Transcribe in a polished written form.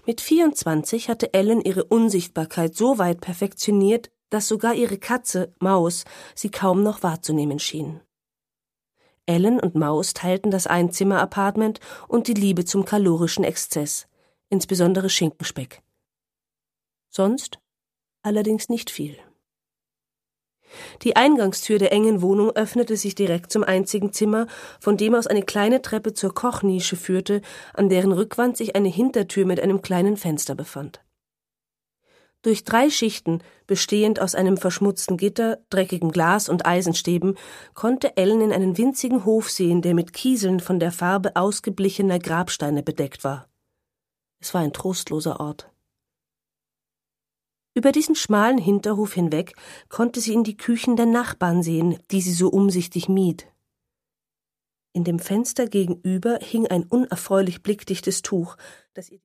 Mit 24 hatte Ellen ihre Unsichtbarkeit so weit perfektioniert, dass sogar ihre Katze, Maus, sie kaum noch wahrzunehmen schien. Ellen und Maus teilten das Einzimmer-Appartement und die Liebe zum kalorischen Exzess, insbesondere Schinkenspeck. Sonst allerdings nicht viel. Die Eingangstür der engen Wohnung öffnete sich direkt zum einzigen Zimmer, von dem aus eine kleine Treppe zur Kochnische führte, an deren Rückwand sich eine Hintertür mit einem kleinen Fenster befand. Durch 3 Schichten, bestehend aus einem verschmutzten Gitter, dreckigem Glas und Eisenstäben, konnte Ellen in einen winzigen Hof sehen, der mit Kieseln von der Farbe ausgeblichener Grabsteine bedeckt war. Es war ein trostloser Ort. Über diesen schmalen Hinterhof hinweg konnte sie in die Küchen der Nachbarn sehen, die sie so umsichtig mied. In dem Fenster gegenüber hing ein unerfreulich blickdichtes Tuch, das ihr